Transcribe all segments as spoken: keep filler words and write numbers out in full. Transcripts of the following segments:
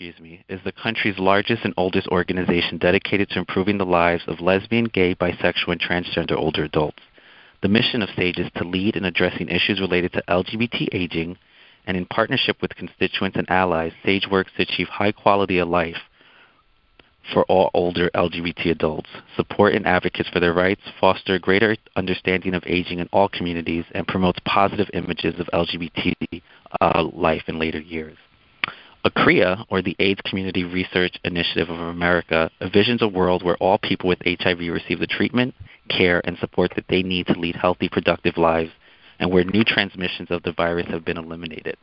excuse me, is the country's largest and oldest organization dedicated to improving the lives of lesbian, gay, bisexual, and transgender older adults. The mission of SAGE is to lead in addressing issues related to L G B T aging, and in partnership with constituents and allies, SAGE works to achieve high quality of life for all older L G B T adults, support and advocates for their rights, foster greater understanding of aging in all communities, and promotes positive images of L G B T uh, life in later years. ACREA, or the AIDS Community Research Initiative of America, envisions a world where all people with H I V receive the treatment, care, and support that they need to lead healthy, productive lives, and where new transmissions of the virus have been eliminated.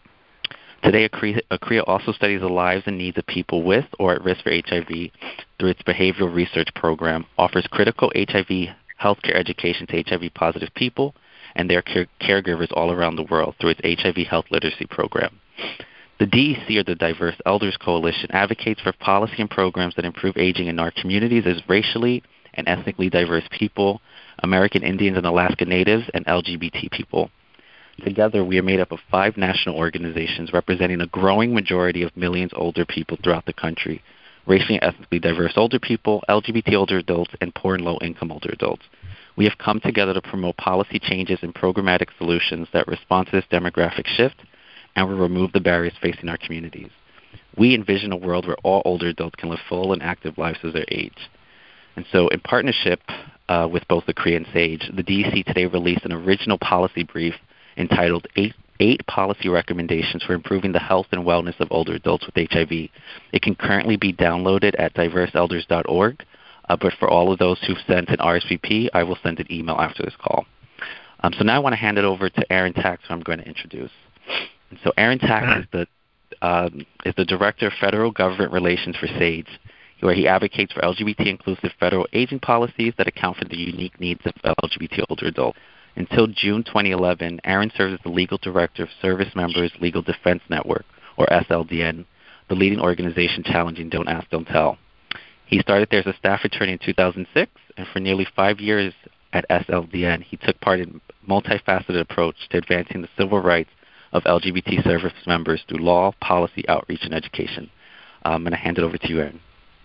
Today, ACREA, ACREA also studies the lives and needs of people with or at risk for H I V through its behavioral research program, offers critical H I V healthcare education to H I V-positive people and their care- caregivers all around the world through its H I V health literacy program. The D E C, or the Diverse Elders Coalition, advocates for policy and programs that improve aging in our communities as racially and ethnically diverse people, American Indians and Alaska Natives, and L G B T people. Together, we are made up of five national organizations representing a growing majority of millions of older people throughout the country, racially and ethnically diverse older people, L G B T older adults, and poor and low-income older adults. We have come together to promote policy changes and programmatic solutions that respond to this demographic shift and will remove the barriers facing our communities. We envision a world where all older adults can live full and active lives as they age. And so in partnership uh, with both ACREA and SAGE, the D E C today released an original policy brief entitled Eight, Eight Policy Recommendations for Improving the Health and Wellness of Older Adults with H I V. It can currently be downloaded at diverse elders dot org, uh, but for all of those who've sent an R S V P, I will send an email after this call. Um, so now I want to hand it over to Aaron Tax, who I'm going to introduce. And so Aaron Tax is the um, is the Director of Federal Government Relations for SAGE, where he advocates for L G B T-inclusive federal aging policies that account for the unique needs of L G B T older adults. Until June twenty eleven, Aaron served as the Legal Director of Service Members Legal Defense Network, or S L D N, the leading organization challenging Don't Ask, Don't Tell. He started there as a staff attorney in two thousand six, and for nearly five years at S L D N, he took part in a multifaceted approach to advancing the civil rights of L G B T service members through law, policy, outreach, and education. I'm going to hand it over to you, Aaron.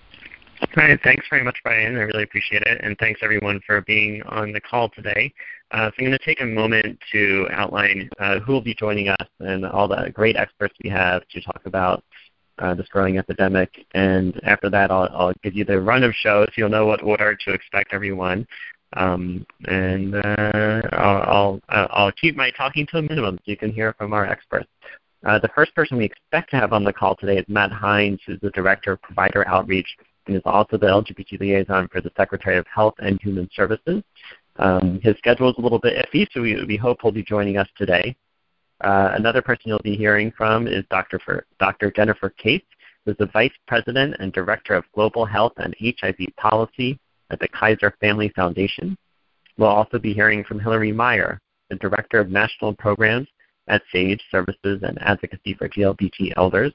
All right, thanks very much, Brian. I really appreciate it, and thanks everyone for being on the call today. Uh, so I'm going to take a moment to outline uh, who will be joining us and all the great experts we have to talk about uh, this growing epidemic. And after that, I'll, I'll give you the run of show so you'll know what order to expect everyone. Um, and uh, I'll, I'll, I'll keep my talking to a minimum so you can hear from our experts. Uh, the first person we expect to have on the call today is Matt Hines, who's the Director of Provider Outreach and is also the L G B T liaison for the Secretary of Health and Human Services. Um, his schedule is a little bit iffy, so we, we hope he'll be joining us today. Uh, another person you'll be hearing from is Doctor For, Doctor Jennifer Cates, who is the Vice President and Director of Global Health and H I V Policy at the Kaiser Family Foundation. We'll also be hearing from Hillary Meyer, the Director of National Programs at SAGE Services and Advocacy for G L B T Elders.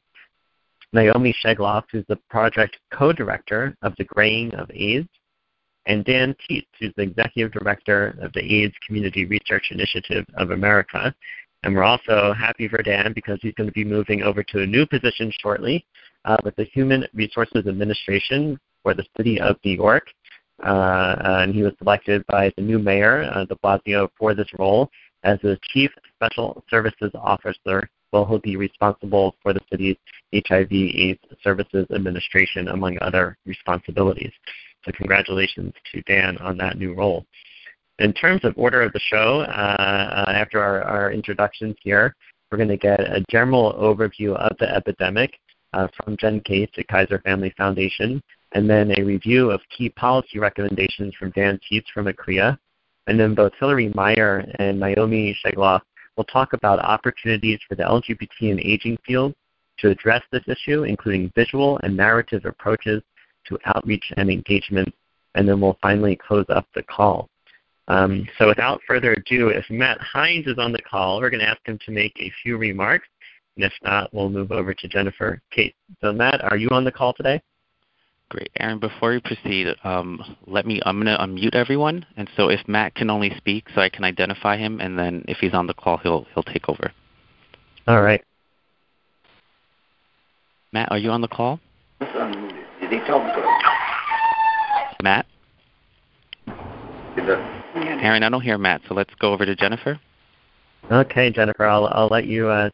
Naomi Shegloff, who's the project co-director of the Graying of AIDS, and Dan Tietz, who's the executive director of the AIDS Community Research Initiative of America. And we're also happy for Dan because he's going to be moving over to a new position shortly uh, with the Human Resources Administration for the City of New York. Uh, and he was selected by the new mayor, uh, de Blasio, for this role as the Chief Special Services Officer. Well, he'll be responsible for the city's H I V AIDS Services Administration, among other responsibilities. So congratulations to Dan on that new role. In terms of order of the show, uh, uh, after our, our introductions here, we're going to get a general overview of the epidemic uh, from Jen Cates at Kaiser Family Foundation, and then a review of key policy recommendations from Dan Tietz from ACREA. And then both Hillary Meyer and Naomi Shegloff will talk about opportunities for the L G B T and aging field to address this issue, including visual and narrative approaches to outreach and engagement. And then we'll finally close up the call. Um, so without further ado, if Matt Hines is on the call, we're going to ask him to make a few remarks. And if not, we'll move over to Jennifer Cates. So Matt, are you on the call today? Great. Aaron, before you proceed, um, let me, I'm going to unmute everyone. And so if Matt can only speak so I can identify him, and then if he's on the call, he'll, he'll take over. All right. Matt, are you on the call? Did he talk to Matt? the Aaron, I don't hear Matt, so let's go over to Jennifer. Okay, Jennifer, I'll, I'll let you uh,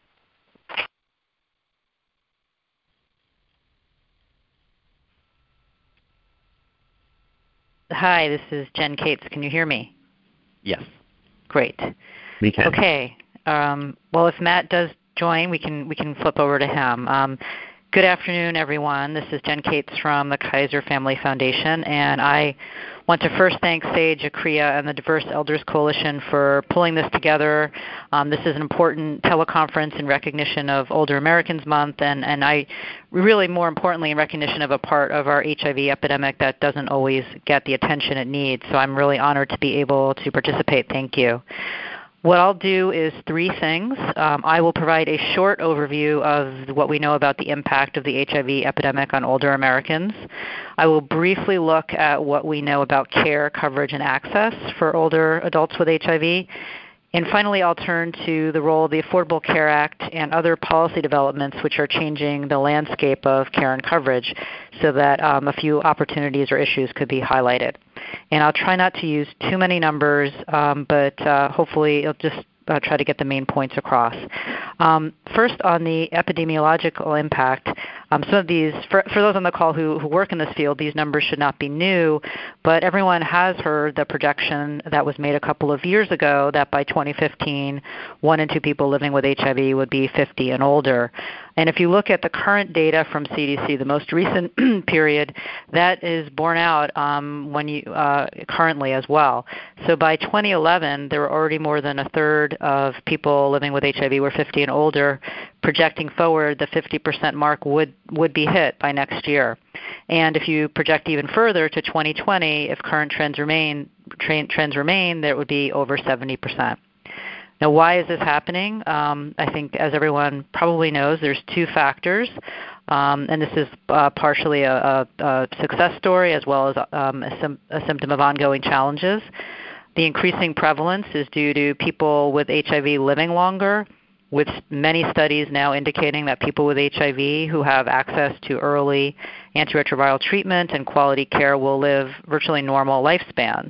Hi, this is Jen Cates. Can you hear me? Yes. Great. we can. Okay. Um, well, if Matt does join, we can we can flip over to him. Um, good afternoon, everyone. This is Jen Cates from the Kaiser Family Foundation, and I want to first thank Sage, Akriya, and the Diverse Elders Coalition for pulling this together. Um, this is an important teleconference in recognition of Older Americans Month, and, and I really, more importantly, in recognition of a part of our H I V epidemic that doesn't always get the attention it needs. So I'm really honored to be able to participate. Thank you. What I'll do is three things. Um, I will provide a short overview of what we know about the impact of the H I V epidemic on older Americans. I will briefly look at what we know about care, coverage, and access for older adults with H I V. And finally, I'll turn to the role of the Affordable Care Act and other policy developments which are changing the landscape of care and coverage so that um, a few opportunities or issues could be highlighted. And I'll try not to use too many numbers, um, but uh, hopefully it'll just uh, try to get the main points across. Um, first, on the epidemiological impact, um, some of these, for, for those on the call who, who work in this field, these numbers should not be new, but everyone has heard the projection that was made a couple of years ago that by twenty fifteen, one in two people living with H I V would be fifty and older. And if you look at the current data from C D C, the most recent period, that is borne out um, when you uh, currently as well. So by twenty eleven, there were already more than a third of people living with H I V were fifty and older. Projecting forward, the fifty percent mark would, would be hit by next year. And if you project even further to twenty twenty, if current trends remain, trends remain, there would be over seventy percent. Now, why is this happening? Um, I think, as everyone probably knows, there's two factors, um, and this is uh, partially a, a, a success story as well as um, a, sim- a symptom of ongoing challenges. The increasing prevalence is due to people with H I V living longer, with many studies now indicating that people with H I V who have access to early antiretroviral treatment and quality care will live virtually normal lifespans.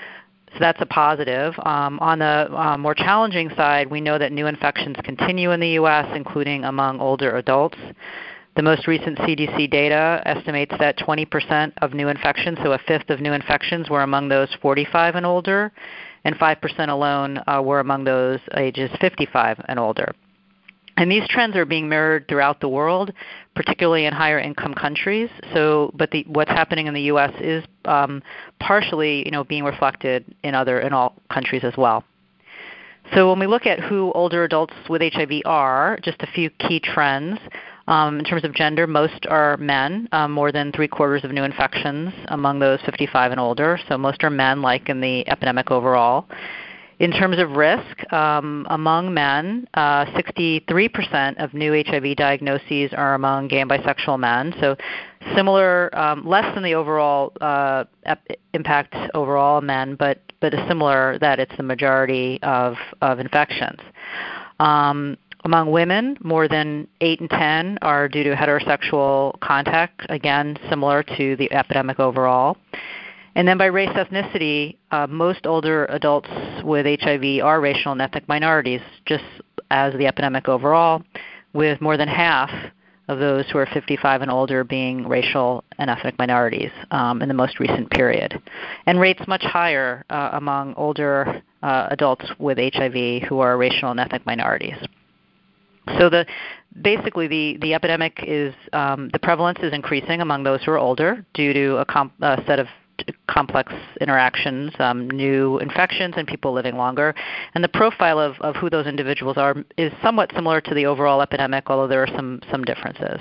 So that's a positive. Um, on the uh, more challenging side, we know that new infections continue in the U S, including among older adults. The most recent C D C data estimates that twenty percent of new infections, so a fifth of new infections, were among those forty-five and older, and five percent alone uh, were among those ages fifty-five and older. And these trends are being mirrored throughout the world, particularly in higher income countries. So, but the, what's happening in the U S is um, partially, you know, being reflected in other in all countries as well. So when we look at who older adults with H I V are, just a few key trends. Um, in terms of gender, most are men, um, more than three quarters of new infections among those fifty-five and older. So most are men, like in the epidemic overall. In terms of risk, um, among men, uh, sixty-three percent of new H I V diagnoses are among gay and bisexual men. So similar, um, less than the overall uh, ep- impact overall men, but but a similar that it's the majority of, of infections. Um, among women, more than eight in ten are due to heterosexual contact, again, similar to the epidemic overall. And then by race ethnicity, uh, most older adults with H I V are racial and ethnic minorities, just as the epidemic overall, with more than half of those who are fifty-five and older being racial and ethnic minorities um, in the most recent period. And rates much higher uh, among older uh, adults with H I V who are racial and ethnic minorities. So the basically the, the epidemic is, um, the prevalence is increasing among those who are older due to a, comp, a set of complex interactions, um, new infections, and people living longer. And the profile of, of who those individuals are is somewhat similar to the overall epidemic, although there are some, some differences.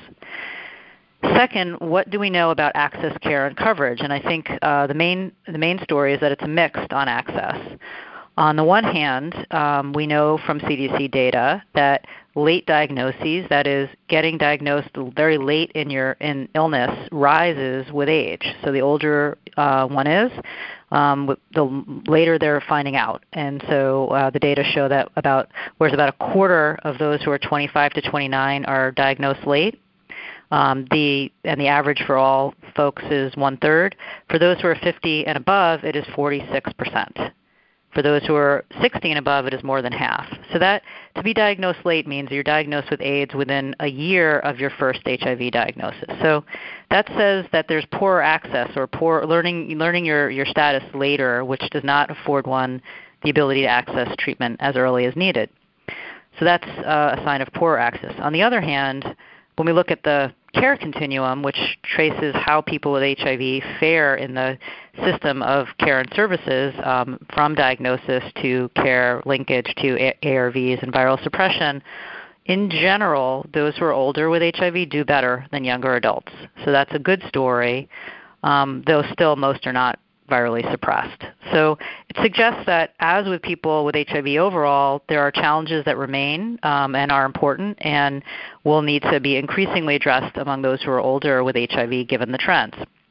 Second, what do we know about access, care, and coverage? And I think uh, the main the main story is that it's mixed on access. On the one hand, um, we know from C D C data that late diagnoses, that is, getting diagnosed very late in your in illness, rises with age. So the older uh, one is, um, the later they're finding out. And so uh, the data show that about, whereas about a quarter of those who are twenty-five to twenty-nine are diagnosed late, Um, the and the average for all folks is one third. For those who are fifty and above, it is forty-six percent. For those who are sixty and above, it is more than half. So that to be diagnosed late means you're diagnosed with AIDS within a year of your first H I V diagnosis. So that says that there's poor access or poor learning learning your, your status later, which does not afford one the ability to access treatment as early as needed. So that's uh, a sign of poor access. On the other hand, when we look at the care continuum, which traces how people with H I V fare in the system of care and services, um, from diagnosis to care linkage to A R Vs and viral suppression, in general, those who are older with H I V do better than younger adults. So that's a good story, um, though still most are not virally suppressed. So it suggests that, as with people with H I V overall, there are challenges that remain um, and are important and will need to be increasingly addressed among those who are older with H I V given the trends.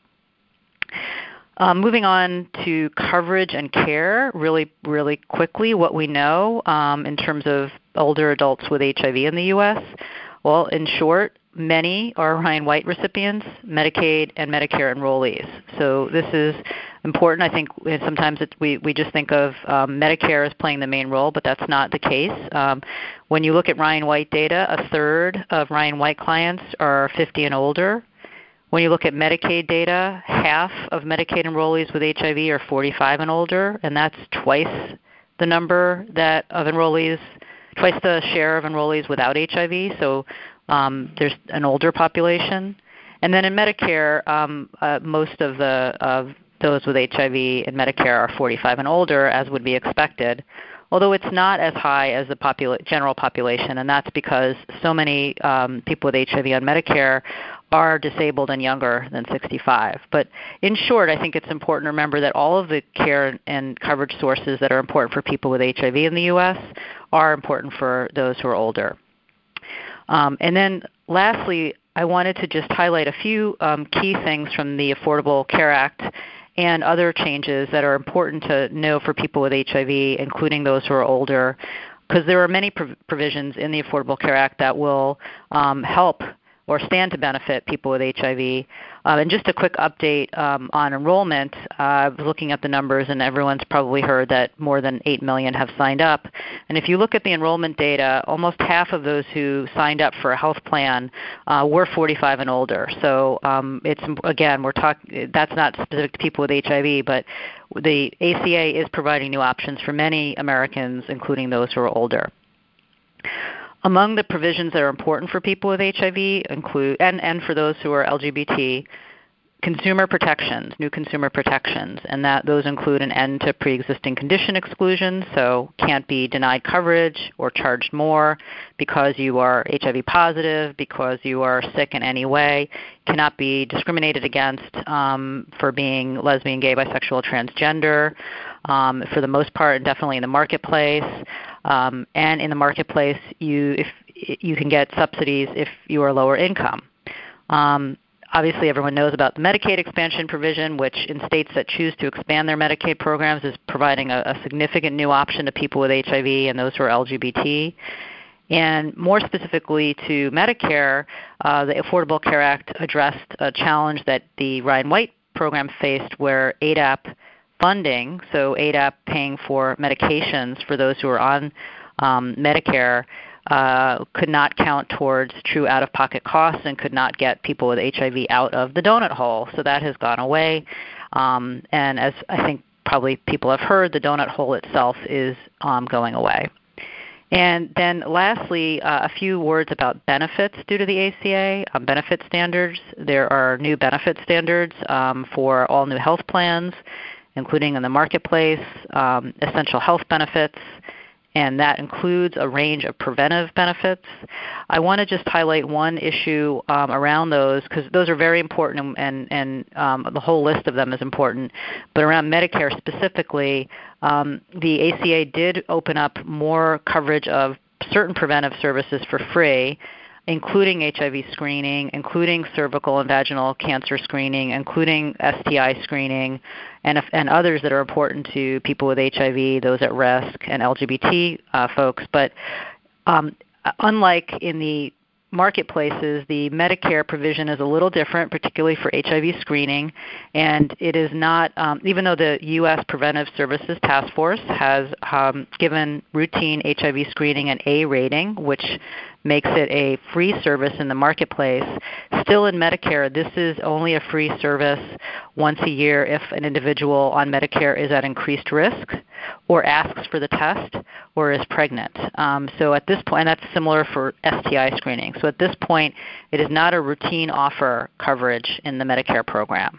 Um, moving on to coverage and care, really, really quickly, what we know um, in terms of older adults with H I V in the U S. Well, in short, many are Ryan White recipients, Medicaid, and Medicare enrollees. So this is important. I think sometimes it, we, we just think of um, Medicare as playing the main role, but that's not the case. Um, when you look at Ryan White data, a third of Ryan White clients are fifty and older. When you look at Medicaid data, half of Medicaid enrollees with H I V are forty-five and older, and that's twice the number that of enrollees, twice the share of enrollees without H I V. So um, there's an older population. And then in Medicare, um, uh, most of the of those with H I V in Medicare are forty-five and older, as would be expected, although it's not as high as the popula- general population, and that's because so many um, people with H I V on Medicare are disabled and younger than sixty-five. But in short, I think it's important to remember that all of the care and coverage sources that are important for people with H I V in the U S are important for those who are older. Um, and then lastly, I wanted to just highlight a few um, key things from the Affordable Care Act and other changes that are important to know for people with H I V, including those who are older, because there are many prov- provisions in the Affordable Care Act that will um, help or stand to benefit people with H I V. Uh, and just a quick update um, on enrollment. Uh, I was looking at the numbers, and everyone's probably heard that more than eight million have signed up. And if you look at the enrollment data, almost half of those who signed up for a health plan uh, were forty-five and older. So um, it's, again, we're talking, that's not specific to people with H I V, but the A C A is providing new options for many Americans, including those who are older. Among the provisions that are important for people with H I V include, and, and for those who are L G B T, consumer protections, new consumer protections, and that those include an end to pre-existing condition exclusions, so can't be denied coverage or charged more because you are H I V positive, because you are sick in any way, cannot be discriminated against um, for being lesbian, gay, bisexual, transgender, um, for the most part, and definitely in the marketplace. Um, and in the marketplace, you if you can get subsidies if you are lower income. Um, obviously, everyone knows about the Medicaid expansion provision, which in states that choose to expand their Medicaid programs is providing a, a significant new option to people with H I V and those who are L G B T. And more specifically to Medicare, uh, the Affordable Care Act addressed a challenge that the Ryan White program faced, where A D A P funding, so A D A P paying for medications for those who are on um, Medicare, uh, could not count towards true out-of-pocket costs and could not get people with H I V out of the donut hole. So that has gone away. Um, and as I think probably people have heard, the donut hole itself is um, going away. And then lastly, uh, a few words about benefits due to the A C A, um, benefit standards. There are new benefit standards um, for all new health plans, including in the marketplace, um, essential health benefits, and that includes a range of preventive benefits. I want to just highlight one issue um, around those, because those are very important, and, and um, the whole list of them is important. But around Medicare specifically, um, the A C A did open up more coverage of certain preventive services for free, including H I V screening, including cervical and vaginal cancer screening, including S T I screening, and, and others that are important to people with H I V, those at risk, and L G B T uh, folks. But um, unlike in the marketplaces, the Medicare provision is a little different, particularly for H I V screening, and it is not, um, even though the U S Preventive Services Task Force has um, given routine H I V screening an A rating, which makes it a free service in the marketplace. Still in Medicare, this is only a free service once a year if an individual on Medicare is at increased risk or asks for the test or is pregnant. Um, so at this point, and that's similar for S T I screening. So at this point, it is not a routine offer coverage in the Medicare program.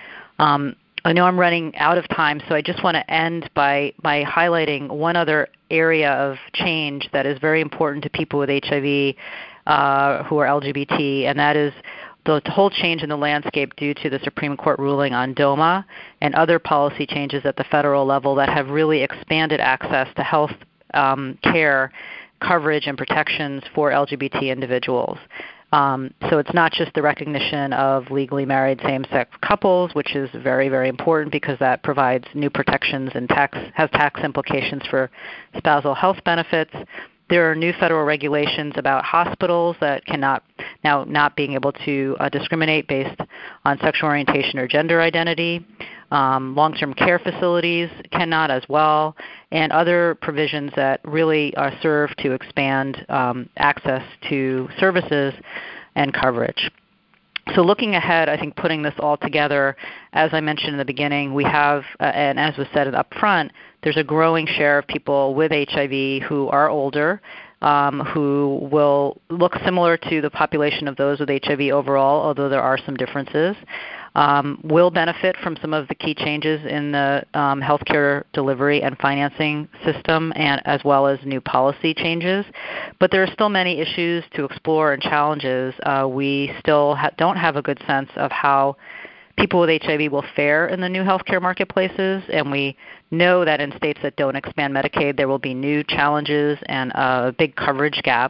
Um, I know I'm running out of time, so I just want to end by, by highlighting one other area of change that is very important to people with H I V uh, who are L G B T, and that is the whole change in the landscape due to the Supreme Court ruling on DOMA and other policy changes at the federal level that have really expanded access to health um, care coverage and protections for L G B T individuals. Um, so it's not just the recognition of legally married same-sex couples, which is very, very important because that provides new protections and tax, has tax implications for spousal health benefits. There are new federal regulations about hospitals that cannot now not being able to uh, discriminate based on sexual orientation or gender identity. Um, long-term care facilities cannot as well, and other provisions that really uh, serve to expand um, access to services and coverage. So looking ahead, I think putting this all together, as I mentioned in the beginning, we have, uh, and as was said up front, there's a growing share of people with H I V who are older, um, who will look similar to the population of those with H I V overall, although there are some differences. Um, will benefit from some of the key changes in the um, healthcare delivery and financing system, and as well as new policy changes. But there are still many issues to explore and challenges. Uh, we still ha- don't have a good sense of how people with H I V will fare in the new healthcare marketplaces, and we know that in states that don't expand Medicaid, there will be new challenges and a big coverage gap.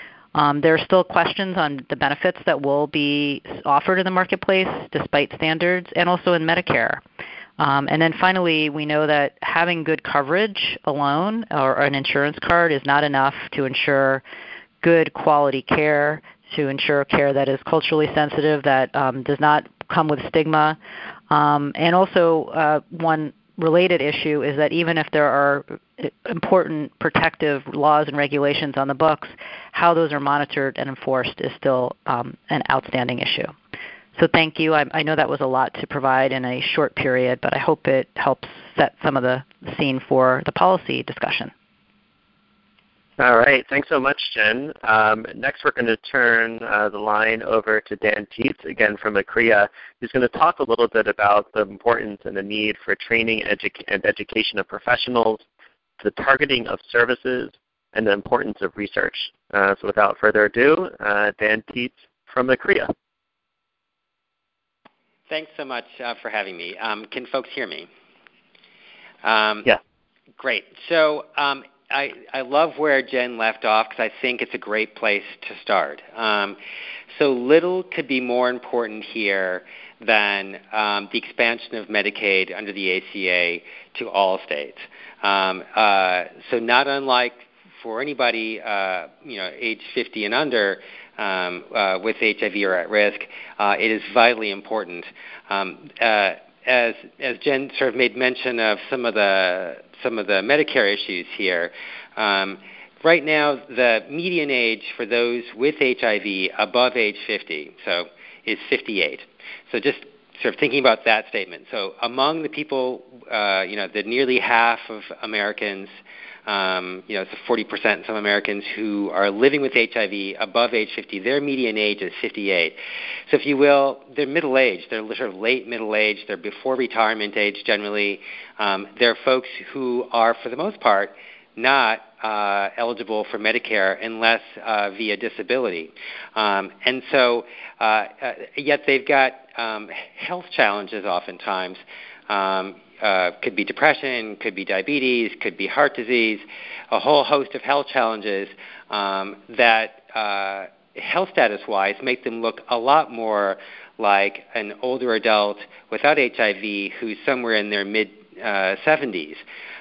Um, there are still questions on the benefits that will be offered in the marketplace despite standards, and also in Medicare. Um, and then finally, we know that having good coverage alone or an insurance card is not enough to ensure good quality care, to ensure care that is culturally sensitive, that um, does not come with stigma. Um, and also uh, one related issue is that even if there are important protective laws and regulations on the books, how those are monitored and enforced is still um, an outstanding issue. So thank you. I, I know that was a lot to provide in a short period, but I hope it helps set some of the scene for the policy discussion. All right. Thanks so much, Jen. Um, next, we're going to turn uh, the line over to Dan Tietz, again from ACREA, who's going to talk a little bit about the importance and the need for training edu- and education of professionals, the targeting of services, and the importance of research. Uh, so without further ado, uh, Dan Tietz from ACREA. Thanks so much uh, for having me. Um, can folks hear me? Um, yeah. Great. So um, I, I love where Jen left off because I think it's a great place to start. Um, so little could be more important here than um, the expansion of Medicaid under the A C A to all states. Um, uh, so not unlike for anybody, uh, you know, age fifty and under um, uh, with H I V or at risk, uh, it is vitally important. Um, uh, as as Jen sort of made mention of some of the some of the Medicare issues here. Um, right now, the median age for those with H I V above age fifty, so is fifty-eight. So just sort of thinking about that statement. So among the people, uh, you know, the nearly half of Americans, um, you know, it's forty percent in some Americans who are living with H I V above age fifty, their median age is fifty-eight. So if you will, they're middle-aged. They're sort of late middle-aged. They're before retirement age generally. Um, they're folks who are, for the most part, not uh, eligible for Medicare unless uh, via disability. Um, and so, uh, uh, yet they've got um, health challenges oftentimes. Um, uh, could be depression, could be diabetes, could be heart disease, a whole host of health challenges um, that uh, health status-wise make them look a lot more like an older adult without H I V who's somewhere in their mid uh, seventies.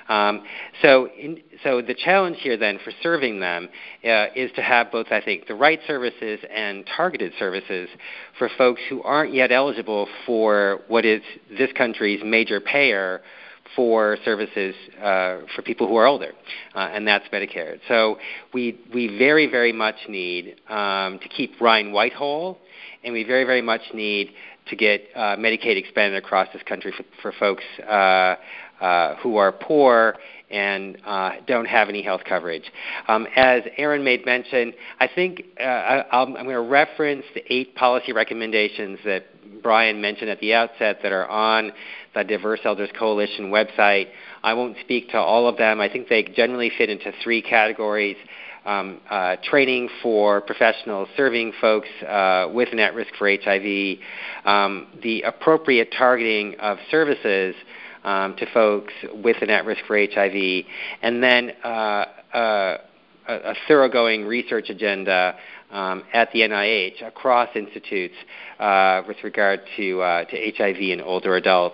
Um, so, in, so the challenge here then for serving them uh, is to have both, I think, the right services and targeted services for folks who aren't yet eligible for what is this country's major payer for services uh, for people who are older, uh, and that's Medicare. So we we very, very much need um, to keep Ryan White whole, and we very, very much need to get uh, Medicaid expanded across this country for, for folks uh, uh, who are poor and uh, don't have any health coverage. Um, as Aaron made mention, I think uh, I, I'm, I'm going to reference the eight policy recommendations that Brian mentioned at the outset that are on the Diverse Elders Coalition website. I won't speak to all of them. I think they generally fit into three categories. Um, uh, training for professionals serving folks uh, with and at risk for H I V, um, the appropriate targeting of services um, to folks with and at risk for H I V, and then uh, uh, a, a thoroughgoing research agenda um, at the N I H across institutes uh, with regard to, uh, to H I V in older adults.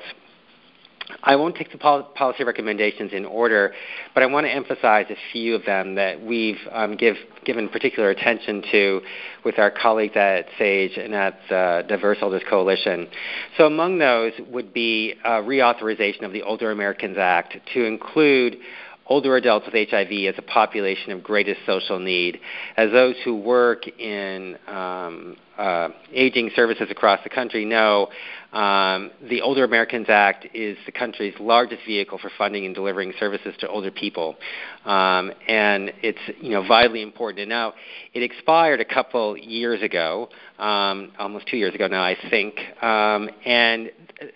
I won't take the pol- policy recommendations in order, but I want to emphasize a few of them that we've um, give, given particular attention to with our colleagues at SAGE and at the Diverse Elders Coalition. So among those would be uh, reauthorization of the Older Americans Act to include older adults with H I V as a population of greatest social need, as those who work in um, uh, aging services across the country know. Um, the Older Americans Act is the country's largest vehicle for funding and delivering services to older people, um, and it's you know vitally important. And now it expired a couple years ago, um, almost two years ago now, I think, um, and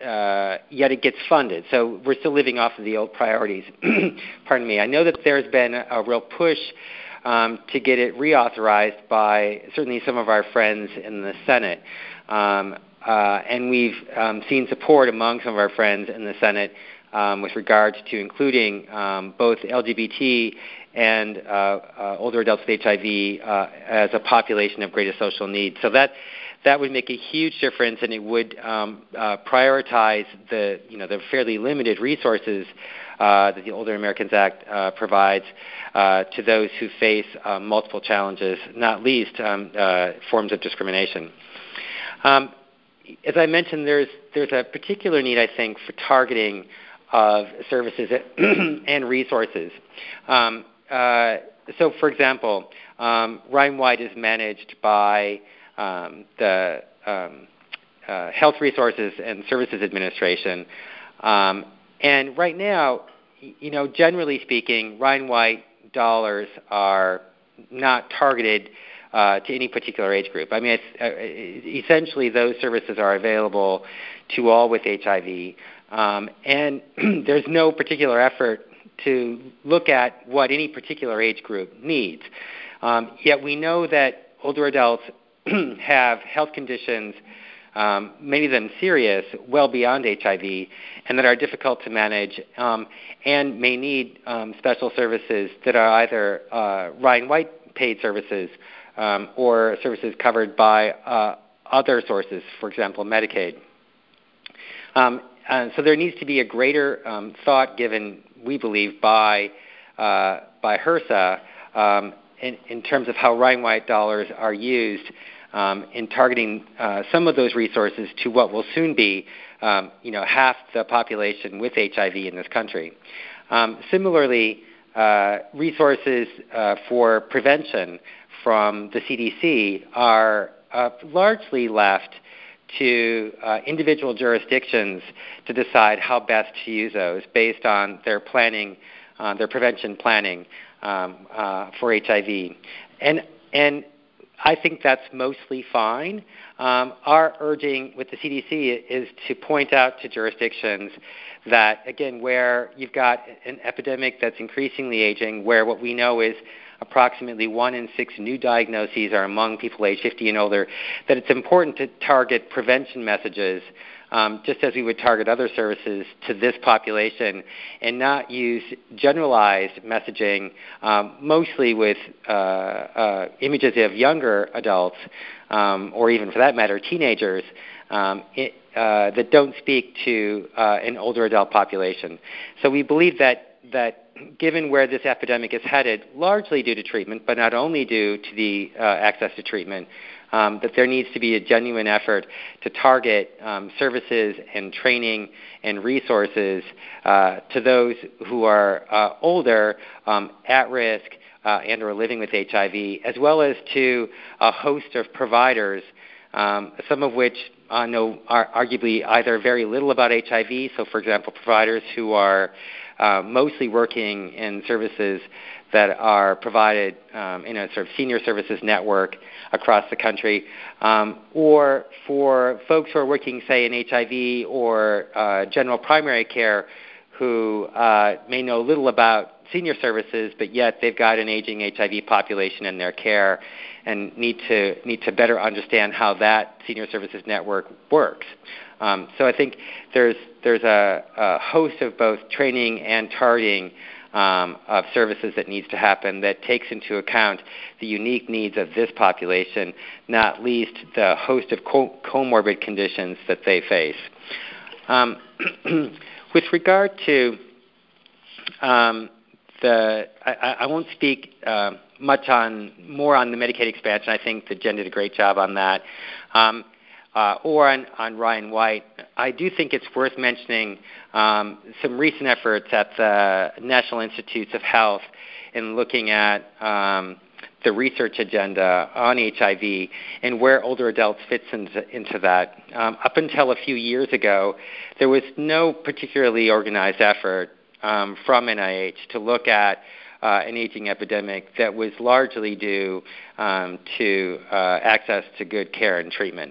uh, yet it gets funded. So we're still living off of the old priorities. Pardon me. I know that there's been a, a real push um, to get it reauthorized by certainly some of our friends in the Senate. Um, Uh, and we've um, seen support among some of our friends in the Senate um, with regards to including um, both L G B T and uh, uh, older adults with H I V uh, as a population of greatest social need. So that that would make a huge difference, and it would um, uh, prioritize the you know the fairly limited resources uh, that the Older Americans Act uh, provides uh, to those who face uh, multiple challenges, not least um, uh, forms of discrimination. Um, As I mentioned, there's there's a particular need, I think, for targeting of services and resources. Um, uh, so, for example, um, Ryan White is managed by um, the um, uh, Health Resources and Services Administration, um, and right now, you know, generally speaking, Ryan White dollars are not targeted Uh, to any particular age group. I mean, it's, uh, essentially those services are available to all with H I V, um, and there's no particular effort to look at what any particular age group needs. Um, yet we know that older adults have health conditions, um, many of them serious, well beyond H I V, and that are difficult to manage um, and may need um, special services that are either uh, Ryan White paid services Um, or services covered by uh, other sources, for example, Medicaid. Um, and so there needs to be a greater um, thought given, we believe, by uh, by HRSA um, in, in terms of how Ryan White dollars are used um, in targeting uh, some of those resources to what will soon be, um, you know, half the population with H I V in this country. Um, similarly, uh, resources uh, for prevention from the C D C are uh, largely left to uh, individual jurisdictions to decide how best to use those based on their planning, uh, their prevention planning um, uh, for H I V. And, and I think that's mostly fine. Um, our urging with the C D C is to point out to jurisdictions that, again, where you've got an epidemic that's increasingly aging, where what we know is approximately one in six new diagnoses are among people age fifty and older, that it's important to target prevention messages um, just as we would target other services to this population and not use generalized messaging, um, mostly with uh, uh, images of younger adults um, or even, for that matter, teenagers um, it, uh, that don't speak to uh, an older adult population. So we believe that that given where this epidemic is headed, largely due to treatment, but not only due to the uh, access to treatment, um, that there needs to be a genuine effort to target um, services and training and resources uh, to those who are uh, older, um, at risk, uh, and or living with H I V, as well as to a host of providers, um, some of which uh, know are arguably either very little about H I V, so for example, providers who are uh, mostly working in services that are provided um, in a sort of senior services network across the country, um, or for folks who are working, say, in H I V or uh, general primary care who uh, may know little about senior services, but yet they've got an aging H I V population in their care and need to need to better understand how that senior services network works. Um, so I think there's there's a, a host of both training and targeting um, of services that needs to happen that takes into account the unique needs of this population, not least the host of co- comorbid conditions that they face. Um, with regard to um, the, I, I won't speak uh, much on more on the Medicaid expansion. I think that Jen did a great job on that. Um, Uh, or on, on Ryan White, I do think it's worth mentioning um, some recent efforts at the National Institutes of Health in looking at um, the research agenda on H I V and where older adults fits into, into that. Um, up until a few years ago, there was no particularly organized effort um, from N I H to look at Uh, an aging epidemic that was largely due um, to uh, access to good care and treatment.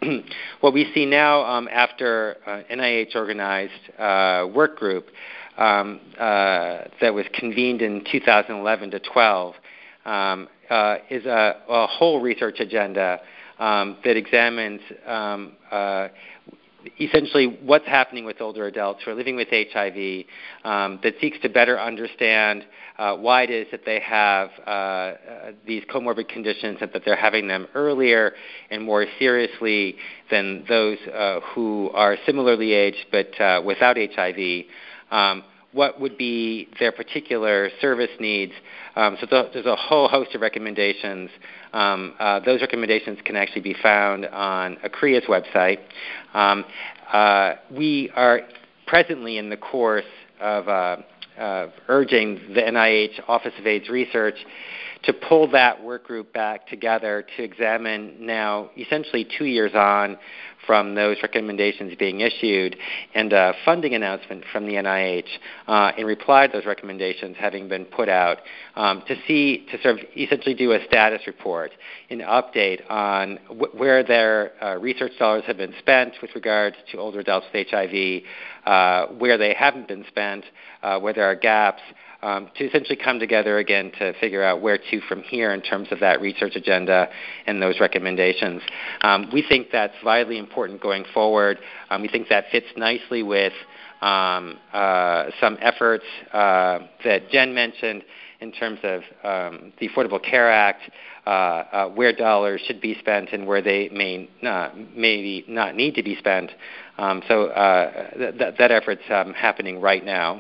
What we see now um, after uh, N I H organized uh, work group um, uh, that was convened in two thousand eleven to twelve um, uh, is a, a whole research agenda um, that examines um, uh, essentially what's happening with older adults who are living with H I V, um, that seeks to better understand uh, why it is that they have uh, uh, these comorbid conditions and that they're having them earlier and more seriously than those uh, who are similarly aged but uh, without H I V. Um, what would be their particular service needs? Um, so th- there's a whole host of recommendations. Um, uh, those recommendations can actually be found on A C R I A's website. Um, uh, we are presently in the course of uh, uh, urging the N I H Office of AIDS Research to pull that work group back together to examine now essentially two years on from those recommendations being issued and a funding announcement from the N I H uh, in reply to those recommendations having been put out um, to see, to sort of essentially do a status report, an update on wh- where their uh, research dollars have been spent with regards to older adults with H I V, uh, where they haven't been spent, uh, where there are gaps, Um, to essentially come together again to figure out where to from here in terms of that research agenda and those recommendations. Um, we think that's vitally important going forward. Um, we think that fits nicely with um, uh, some efforts uh, that Jen mentioned in terms of um, the Affordable Care Act, uh, uh, where dollars should be spent and where they may not, maybe not need to be spent. Um, so uh, th- th- that effort's um, happening right now.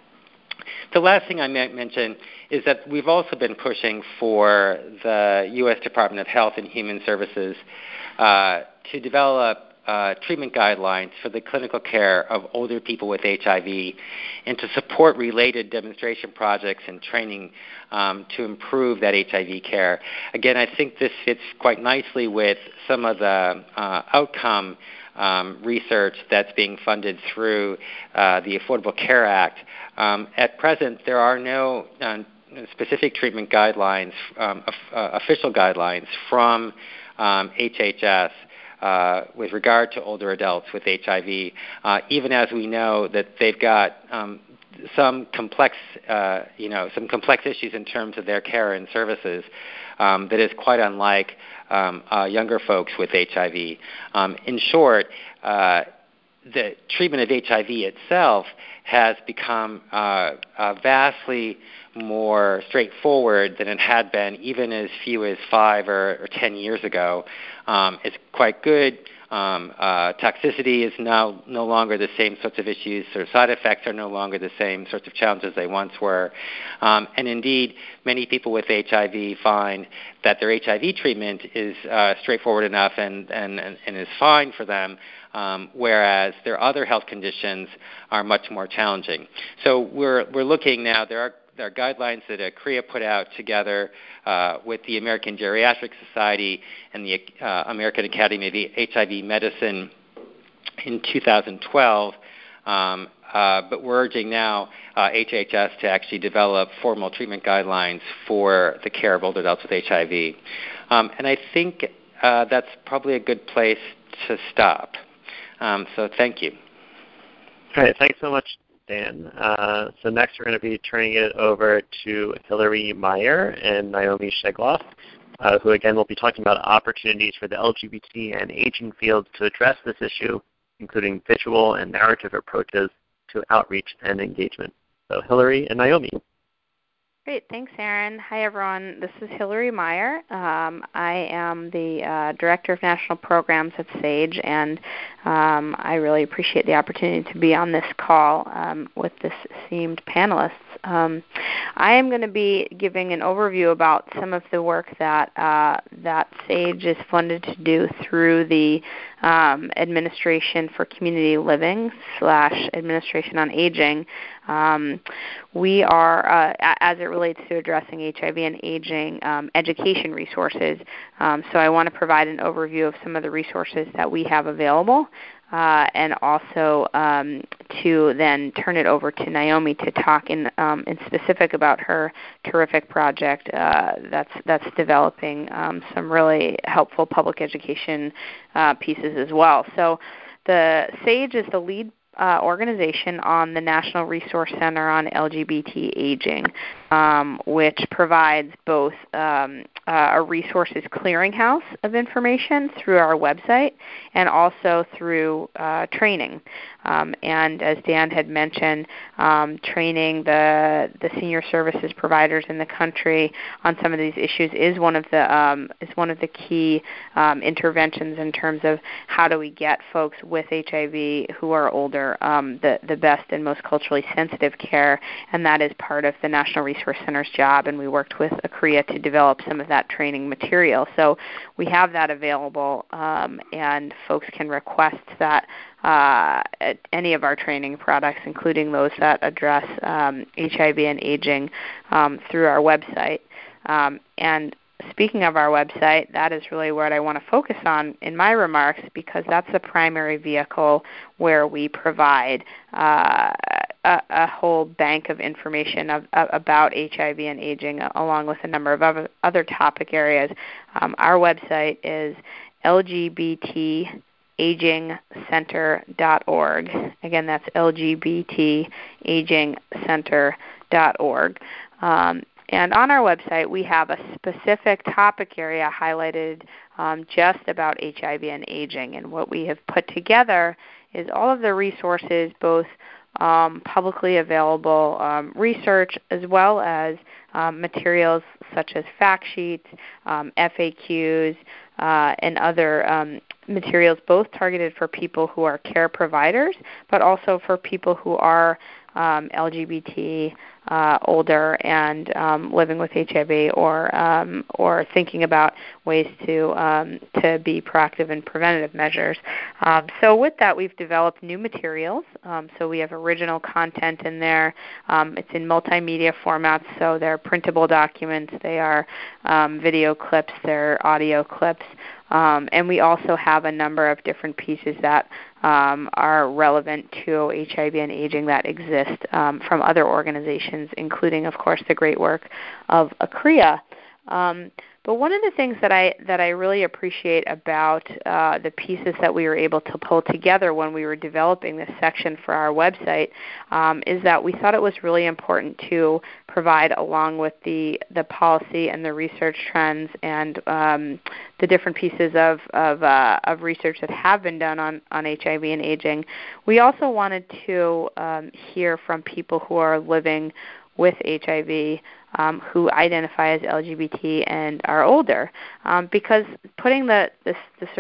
The last thing I might mention is that we've also been pushing for the U S Department of Health and Human Services uh, to develop uh, treatment guidelines for the clinical care of older people with H I V and to support related demonstration projects and training um, to improve that H I V care. Again, I think this fits quite nicely with some of the uh, outcome Um, research that's being funded through uh, the Affordable Care Act. Um, at present, there are no uh, specific treatment guidelines, um, uh, official guidelines from um, H H S uh, with regard to older adults with H I V, uh, even as we know that they've got um, some complex, uh, you know, some complex issues in terms of their care and services um, that is quite unlike Um, uh, younger folks with H I V. Um, in short, uh, the treatment of H I V itself has become uh, uh, vastly more straightforward than it had been even as few as five or, or ten years ago. Um, it's quite good Um, uh, toxicity is now no longer the same sorts of issues, or side effects are no longer the same sorts of challenges they once were. Um, and indeed, many people with H I V find that their H I V treatment is uh, straightforward enough and, and, and is fine for them, um, whereas their other health conditions are much more challenging. So we're, we're looking now, there are There are guidelines that A C R I A put out together uh, with the American Geriatric Society and the uh, American Academy of H I V Medicine in two thousand twelve. Um, uh, but we're urging now uh, H H S to actually develop formal treatment guidelines for the care of older adults with H I V. Um, and I think uh, that's probably a good place to stop. Um, so thank you. All right, thanks so much, Dan. Uh, so next we're going to be turning it over to Hillary Meyer and Naomi Shegloff, uh, who again will be talking about opportunities for the L G B T and aging fields to address this issue, including visual and narrative approaches to outreach and engagement. So Hillary and Naomi. Great. Thanks, Aaron. Hi, everyone. This is Hillary Meyer. Um, I am the uh, Director of National Programs at SAGE, and um, I really appreciate the opportunity to be on this call um, with this esteemed panelists. Um, I am going to be giving an overview about some of the work that uh, that SAGE is funded to do through the um, Administration for Community Living slash Administration on Aging. Um, we are, uh, as it relates to addressing H I V and aging, um, education resources. Um, so I want to provide an overview of some of the resources that we have available, uh, and also um, to then turn it over to Naomi to talk in, um, in specific about her terrific project uh, that's that's developing um, some really helpful public education uh, pieces as well. So the SAGE is the lead Uh, organization on the National Resource Center on L G B T Aging, um, which provides both um, uh, a resources clearinghouse of information through our website and also through uh, training. Um, and as Dan had mentioned, um, training the the senior services providers in the country on some of these issues is one of the um, is one of the key um, interventions in terms of how do we get folks with H I V who are older um, the the best and most culturally sensitive care, and that is part of the National Resource Center's job. And we worked with A C R I A to develop some of that training material. So we have that available, um, and folks can request that. Uh, at any of our training products, including those that address um, H I V and aging, um, through our website. Um, and speaking of our website, that is really what I want to focus on in my remarks, because that's the primary vehicle where we provide uh, a, a whole bank of information of, of, about H I V and aging, along with a number of other, other topic areas. Um, our website is L G B T aging center dot org. Again, that's L G B T aging center dot org. Um, and on our website, we have a specific topic area highlighted um, just about H I V and aging. And what we have put together is all of the resources, both um, publicly available um, research as well as um, materials such as fact sheets, um, F A Qs, uh, and other um, materials, both targeted for people who are care providers, but also for people who are um, L G B T, uh, older, and um, living with H I V, or um, or thinking about ways to um, to be proactive in preventative measures. Um, so with that, we've developed new materials. Um, so we have original content in there. Um, it's in multimedia formats, so they're printable documents, they are um, video clips, they're audio clips. Um, and we also have a number of different pieces that um, are relevant to H I V and aging that exist um, from other organizations, including, of course, the great work of A C R I A. Um, but one of the things that I that I really appreciate about uh, the pieces that we were able to pull together when we were developing this section for our website um, is that we thought it was really important to provide, along with the, the policy and the research trends and um, the different pieces of of, uh, of research that have been done on, on H I V and aging, we also wanted to um, hear from people who are living with H I V, um, who identify as L G B T and are older, um, because putting the, the the sort of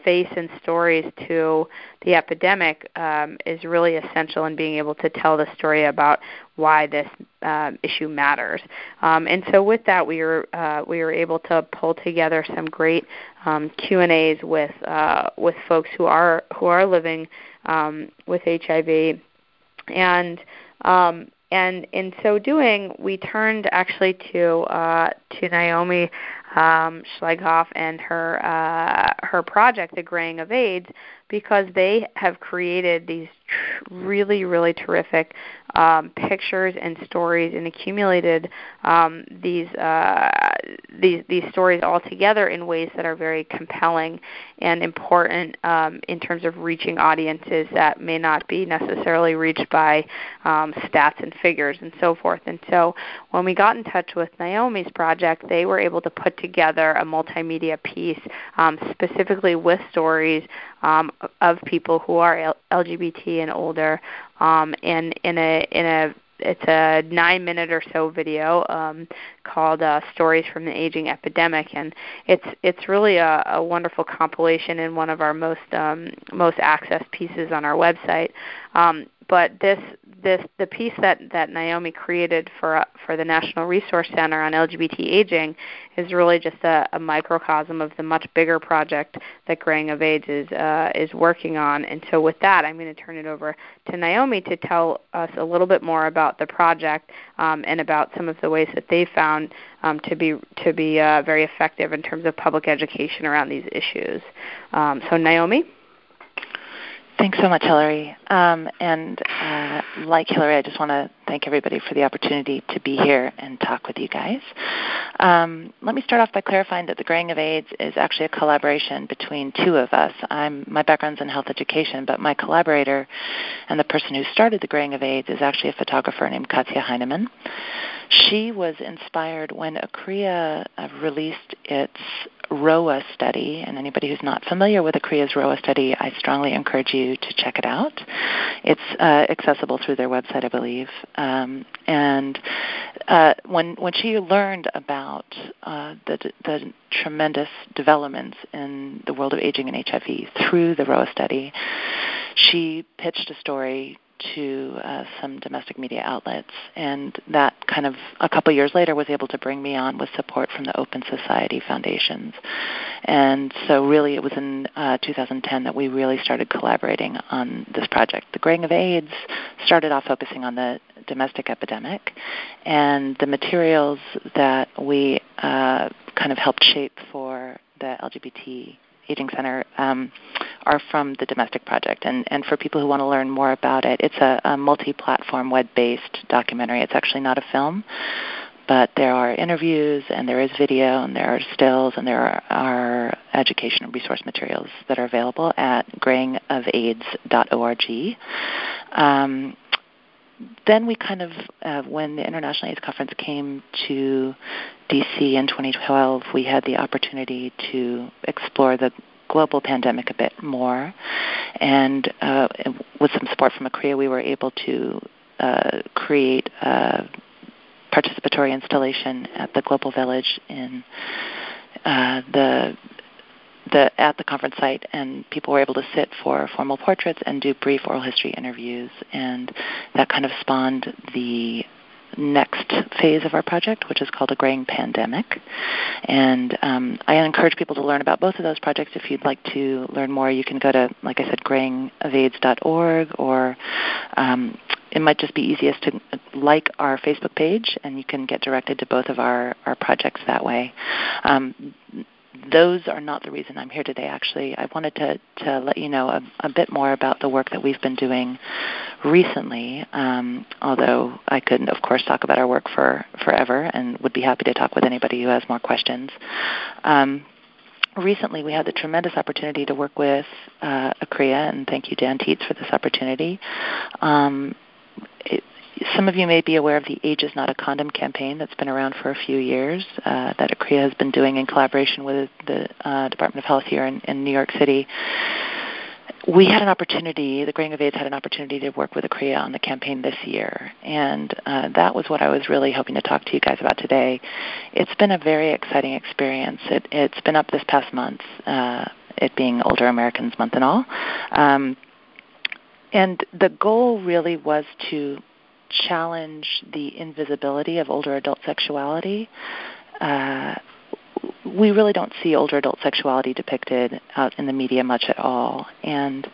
face and stories to the epidemic um, is really essential in being able to tell the story about why this um, issue matters. Um, and so with that, we were uh, we were able to pull together some great um, Q and A's with uh, with folks who are who are living um, with H I V, and um, and in so doing, we turned actually to uh, to Naomi um, Schleghoff and her uh, her project, The Graying of AIDS, because they have created these tr- really, really terrific um, pictures and stories, and accumulated um, these uh, these these stories all together in ways that are very compelling and important um, in terms of reaching audiences that may not be necessarily reached by um, stats and figures and so forth. And so when we got in touch with Naomi's project, they were able to put together a multimedia piece um, specifically with stories um, of people who are L G B T and older, um, and in a in a it's a nine-minute or so video um, called uh, "Stories from the Aging Epidemic," and it's it's really a, a wonderful compilation and one of our most um, most accessed pieces on our website. Um, but this this the piece that, that Naomi created for uh, for the National Resource Center on L G B T aging is really just a, a microcosm of the much bigger project that Graying of AIDS is uh, is working on. And so with that, I'm going to turn it over to Naomi to tell us a little bit more about the project um, and about some of the ways that they found um, to be to be uh, very effective in terms of public education around these issues. Um, so Naomi? Thanks so much, Hillary. Um, and uh, like Hillary, I just want to thank everybody for the opportunity to be here and talk with you guys. Um, let me start off by clarifying that The Graying of AIDS is actually a collaboration between two of us. I'm, my background's in health education, but my collaborator and the person who started The Graying of AIDS is actually a photographer named Katja Heinemann. She was inspired when Acrea uh, released its R O A study, and anybody who's not familiar with Acrea's R O A study, I strongly encourage you to check it out. It's uh, accessible through their website, I believe. Um, and uh, when when she learned about uh, the, the tremendous developments in the world of aging and H I V through the R O A study, she pitched a story to uh, some domestic media outlets, and that kind of a couple years later was able to bring me on with support from the Open Society Foundations. And so really it was in uh, two thousand ten that we really started collaborating on this project. The Graying of AIDS started off focusing on the domestic epidemic, and the materials that we uh, kind of helped shape for the L G B T Aging Center um, are from the Domestic Project. And, and for people who want to learn more about it, it's a, a multi-platform web-based documentary. It's actually not a film, but there are interviews and there is video and there are stills and there are, are education and resource materials that are available at graying of aids dot org. Um, Then we kind of, uh, when the International AIDS Conference came to D C in twenty twelve, we had the opportunity to explore the global pandemic a bit more. And uh, with some support from Acrea, we were able to uh, create a participatory installation at the Global Village in uh, the The, at the conference site, and people were able to sit for formal portraits and do brief oral history interviews, and that kind of spawned the next phase of our project, which is called A Graying Pandemic. And um, I encourage people to learn about both of those projects. If you'd like to learn more, you can go to, like I said, graying of aids dot org, or um, it might just be easiest to like our Facebook page, and you can get directed to both of our, our projects that way. Um, Those are not the reason I'm here today, actually. I wanted to, to let you know a, a bit more about the work that we've been doing recently, um, although I could, of course, talk about our work for forever and would be happy to talk with anybody who has more questions. Um, recently, we had the tremendous opportunity to work with uh, Acrea, and thank you, Dan Tietz, for this opportunity. Um, it, Some of you may be aware of the Age is Not a Condom campaign that's been around for a few years uh, that Acrea has been doing in collaboration with the uh, Department of Health here in, in New York City. We had an opportunity, the Graying of AIDS had an opportunity to work with Acrea on the campaign this year, and uh, that was what I was really hoping to talk to you guys about today. It's been a very exciting experience. It, it's been up this past month. Uh, it being Older Americans Month and all. Um, and the goal really was to challenge the invisibility of older adult sexuality. Uh, we really don't see older adult sexuality depicted out in the media much at all. And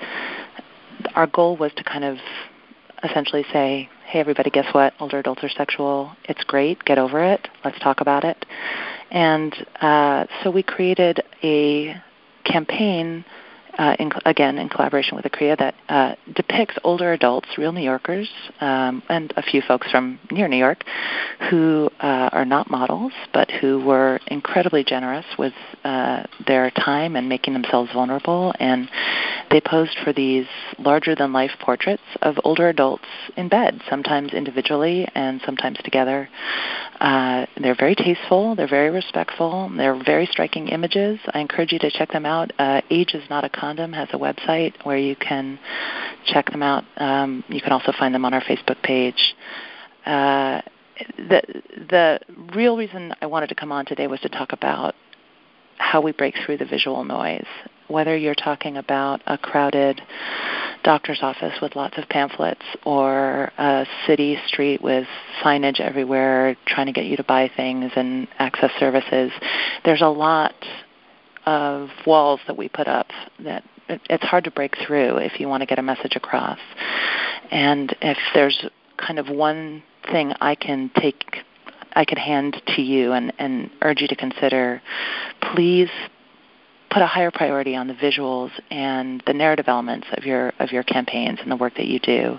our goal was to kind of essentially say, hey, everybody, guess what? Older adults are sexual. It's great. Get over it. Let's talk about it. And uh, so we created a campaign, uh, in, again, in collaboration with Acrea, that uh, depicts older adults, real New Yorkers, um, and a few folks from near New York, who uh, are not models, but who were incredibly generous with uh, their time and making themselves vulnerable. And they posed for these larger-than-life portraits of older adults in bed, sometimes individually and sometimes together. Uh, they're very tasteful. They're very respectful. They're very striking images. I encourage you to check them out. Uh, Age is Not a Condom has a website where you can check them out. Um, you can also find them on our Facebook page. Uh, the the real reason I wanted to come on today was to talk about how we break through the visual noise. Whether you're talking about a crowded doctor's office with lots of pamphlets or a city street with signage everywhere trying to get you to buy things and access services, there's a lot of walls that we put up that it's hard to break through if you want to get a message across. And if there's kind of one thing I can take, I could hand to you and, and urge you to consider, please put a higher priority on the visuals and the narrative elements of your of your campaigns and the work that you do.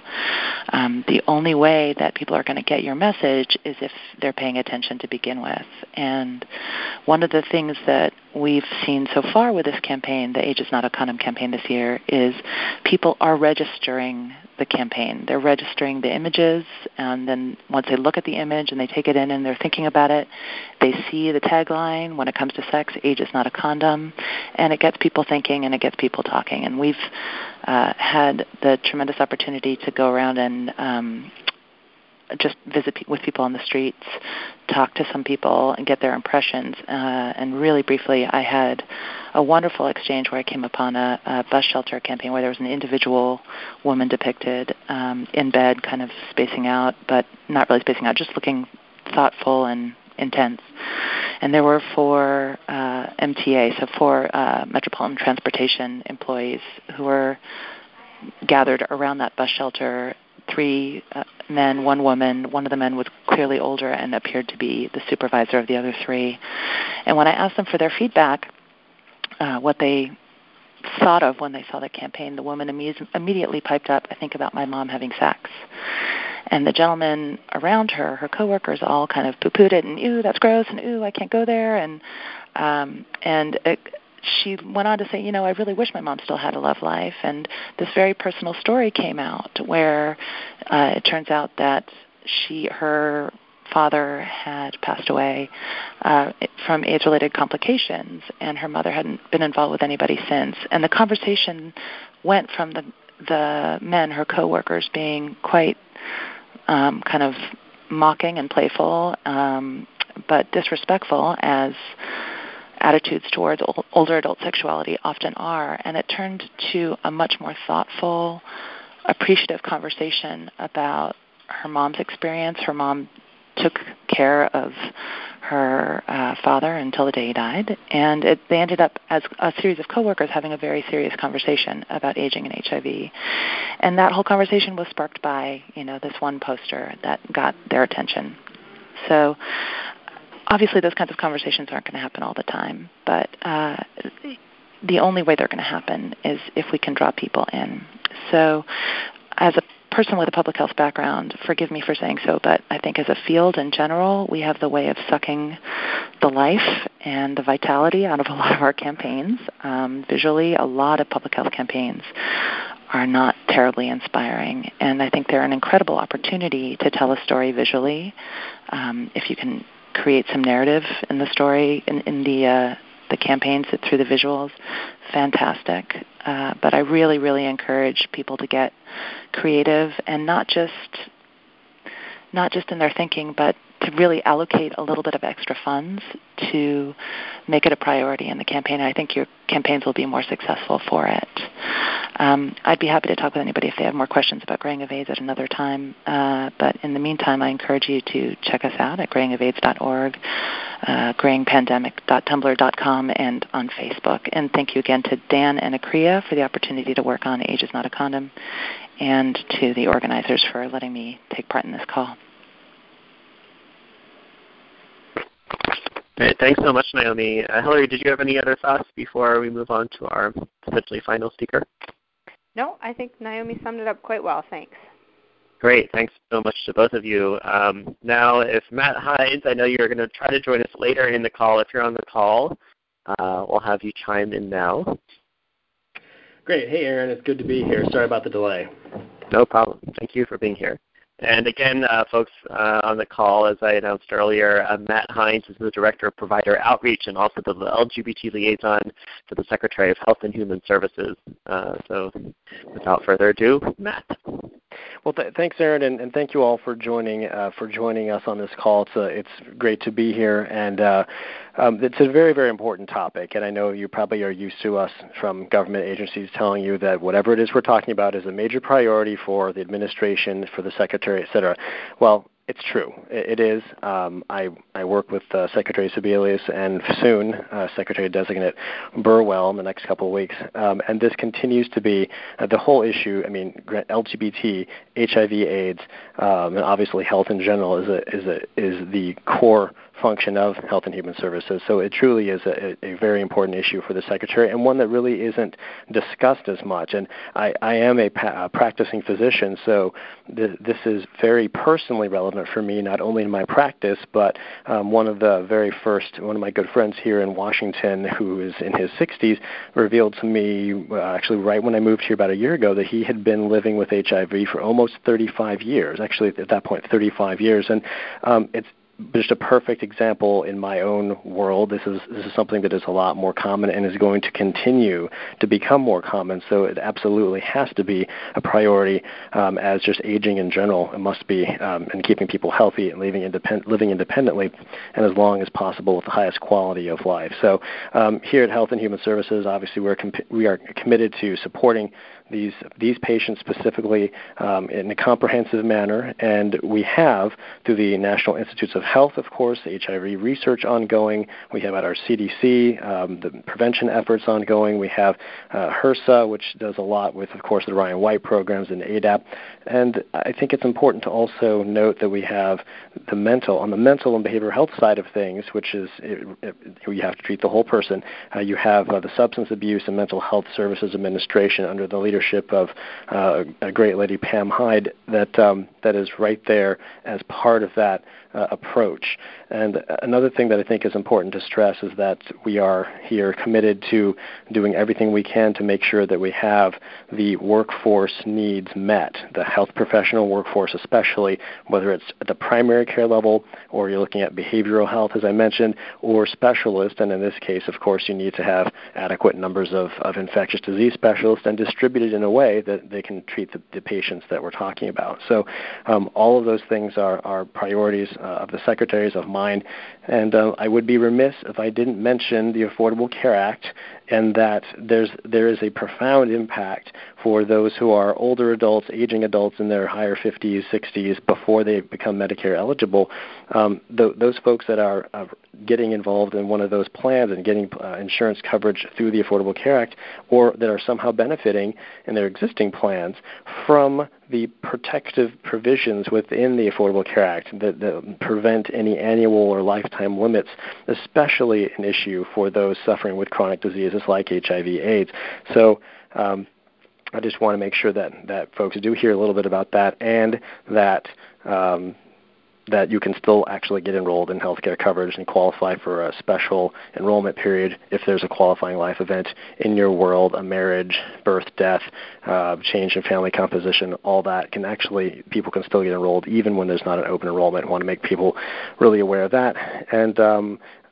Um, the only way that people are going to get your message is if they're paying attention to begin with. And one of the things that we've seen so far with this campaign, the Age is Not a Condom campaign this year, is people are registering the campaign. They're registering the images, and then once they look at the image and they take it in and they're thinking about it, they see the tagline, when it comes to sex, age is not a condom, and it gets people thinking and it gets people talking. And we've uh, had the tremendous opportunity to go around and um, just visit pe- with people on the streets, talk to some people and get their impressions. Uh, and really briefly, I had a wonderful exchange where I came upon a, a bus shelter campaign where there was an individual woman depicted um, in bed, kind of spacing out, but not really spacing out, just looking thoughtful and intense. And there were four uh, M T A, so four uh, Metropolitan Transportation employees who were gathered around that bus shelter, three uh, men, one woman. One of the men was clearly older and appeared to be the supervisor of the other three. And when I asked them for their feedback, uh, what they thought of when they saw the campaign, the woman imme- immediately piped up, I think about my mom having sex. And the gentlemen around her, her coworkers, all kind of poo-pooed it, and, ooh, that's gross, and, ooh, I can't go there. And um, and it, she went on to say, you know, I really wish my mom still had a love life. And this very personal story came out where uh, it turns out that she, her father had passed away uh, from AIDS-related complications, and her mother hadn't been involved with anybody since. And the conversation went from the the men, her coworkers, being quite um, kind of mocking and playful, um, but disrespectful, as attitudes towards ol- older adult sexuality often are. And it turned to a much more thoughtful, appreciative conversation about her mom's experience. Her mom took care of her uh, father until the day he died, and it, they ended up as a series of coworkers having a very serious conversation about aging and H I V. And that whole conversation was sparked by, you know, this one poster that got their attention. So obviously those kinds of conversations aren't going to happen all the time, but uh, the only way they're going to happen is if we can draw people in. So as a person with a public health background, forgive me for saying so, but I think as a field in general, we have the way of sucking the life and the vitality out of a lot of our campaigns. Um, visually, a lot of public health campaigns are not terribly inspiring, and I think they're an incredible opportunity to tell a story visually. Um, if you can create some narrative in the story, in, in the uh, the campaigns through the visuals, fantastic. Uh, but I really, really encourage people to get creative, and not just not just in their thinking, but to really allocate a little bit of extra funds to make it a priority in the campaign. And I think your campaigns will be more successful for it. Um, I'd be happy to talk with anybody if they have more questions about graying of AIDS at another time. Uh, but in the meantime, I encourage you to check us out at graying of aids dot org, uh, graying pandemic dot tumblr dot com, and on Facebook. And thank you again to Dan and Akriya for the opportunity to work on Age is Not a Condom, and to the organizers for letting me take part in this call. Great. Thanks so much, Naomi. Uh, Hillary, did you have any other thoughts before we move on to our potentially final speaker? No, I think Naomi summed it up quite well. Thanks. Great. Thanks so much to both of you. Um, now, if Matt Hines, I know you're going to try to join us later in the call. If you're on the call, uh, we'll have you chime in now. Great. Hey, Aaron. It's good to be here. Sorry about the delay. No problem. Thank you for being here. And again, uh, folks uh, on the call, as I announced earlier, uh, Matt Hines is the Director of Provider Outreach and also the L G B T Liaison to the Secretary of Health and Human Services. Uh, so without further ado, Matt. Well, th- thanks, Aaron, and, and thank you all for joining uh, for joining us on this call. It's, uh, it's great to be here, and uh, um, it's a very, very important topic. And I know you probably are used to us from government agencies telling you that whatever it is we're talking about is a major priority for the administration, for the secretary, et cetera. Well, it's true. It, it is. Um, I, I work with uh, Secretary Sebelius and soon uh, Secretary-designate Burwell in the next couple of weeks. Um, and this continues to be uh, the whole issue. I mean, L G B T, H I V, AIDS, um, and obviously health in general is a, is a, is the core function of Health and Human Services. So it truly is a, a very important issue for the Secretary, and one that really isn't discussed as much. And I, I am a, pa- a practicing physician, so th- this is very personally relevant for me, not only in my practice, but um, one of the very first, one of my good friends here in Washington, who is in his sixties, revealed to me, uh, actually right when I moved here about a year ago, that he had been living with H I V for almost thirty-five years, actually at that point thirty-five years. And um, it's just a perfect example in my own world. This is this is something that is a lot more common and is going to continue to become more common. So it absolutely has to be a priority, um, as just aging in general. It must be, um, and keeping people healthy and living, independ- living independently and as long as possible with the highest quality of life. So um, here at Health and Human Services, obviously we're comp- we are committed to supporting these these patients specifically um, in a comprehensive manner, and we have, through the National Institutes of Health, of course, H I V research ongoing. We have at our C D C um, the prevention efforts ongoing. We have uh, HRSA, which does a lot with, of course, the Ryan White programs and A D A P. And I think it's important to also note that we have the mental, on the mental and behavioral health side of things, which is it, it, you have to treat the whole person. Uh, you have uh, the Substance Abuse and Mental Health Services Administration under the leadership of uh, a great lady, Pam Hyde, that um, that is right there as part of that uh, approach. And another thing that I think is important to stress is that we are here committed to doing everything we can to make sure that we have the workforce needs met, the health professional workforce especially, whether it's at the primary care level or you're looking at behavioral health, as I mentioned, or specialists. And in this case, of course, you need to have adequate numbers of, of infectious disease specialists and distributed in a way that they can treat the, the patients that we're talking about. So um, all of those things are, are priorities uh, of the Secretaries, of mine. And uh, I would be remiss if I didn't mention the Affordable Care Act, and that there's there is a profound impact for those who are older adults, aging adults in their higher fifties, sixties, before they become Medicare eligible. Um, th- those folks that are uh, getting involved in one of those plans and getting uh, insurance coverage through the Affordable Care Act, or that are somehow benefiting in their existing plans from the protective provisions within the Affordable Care Act that, that prevent any annual or lifetime limits, especially an issue for those suffering with chronic diseases like H I V AIDS. So um, I just want to make sure that, that folks do hear a little bit about that, and that um, that you can still actually get enrolled in healthcare coverage and qualify for a special enrollment period if there's a qualifying life event in your world, a marriage, birth, death, uh, change in family composition, all that can actually, people can still get enrolled even when there's not an open enrollment. I want to make people really aware of that. And um,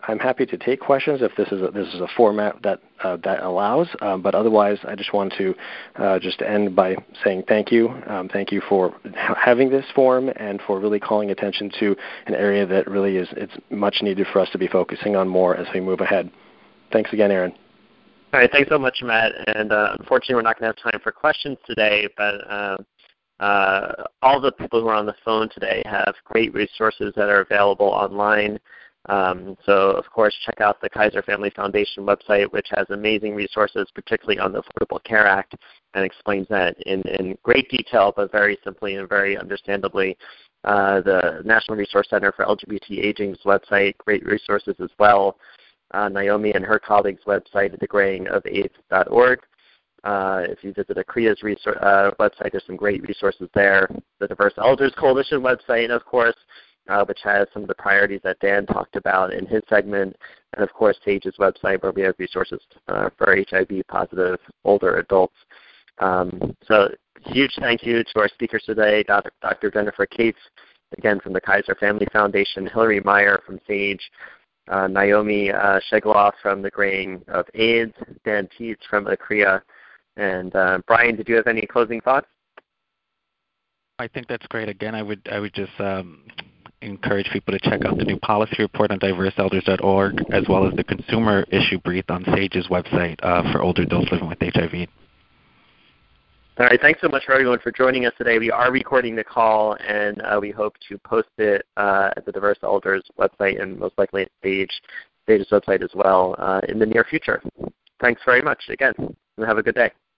I'm happy to take questions if this is a, this is a format that uh, that allows. Um, but otherwise, I just want to uh, just end by saying thank you. Um, thank you for ha- having this forum and for really calling attention to an area that really is it's much needed for us to be focusing on more as we move ahead. Thanks again, Aaron. All right, thanks so much, Matt. And uh, unfortunately, we're not going to have time for questions today, but uh, uh, all the people who are on the phone today have great resources that are available online. Um, so, of course, check out the Kaiser Family Foundation website, which has amazing resources, particularly on the Affordable Care Act, and explains that in, in great detail, but very simply and very understandably. Uh, the National Resource Center for L G B T Aging's website, great resources as well. Uh, Naomi and her colleagues' website at the graying of aids dot org. Uh, if you visit A C R I A's resor- uh, website, there's some great resources there. The Diverse Elders Coalition website, of course, Uh, which has some of the priorities that Dan talked about in his segment, and of course SAGE's website where we have resources uh, for H I V-positive older adults. Um, so huge thank you to our speakers today, Doctor Jennifer Cates, again from the Kaiser Family Foundation, Hillary Meyer from SAGE, uh, Naomi uh, Shegloff from the Graying of AIDS, Dan Tietz from A C R I A, and uh, Brian, did you have any closing thoughts? I think that's great. Again, I would I would just um, encourage people to check out the new policy report on diverse elders dot org, as well as the consumer issue brief on SAGE's website uh, for older adults living with H I V. All right, thanks so much for everyone for joining us today. We are recording the call, and uh, we hope to post it uh, at the Diverse Elders website and most likely at SAGE, SAGE's website as well uh, in the near future. Thanks very much again, and have a good day.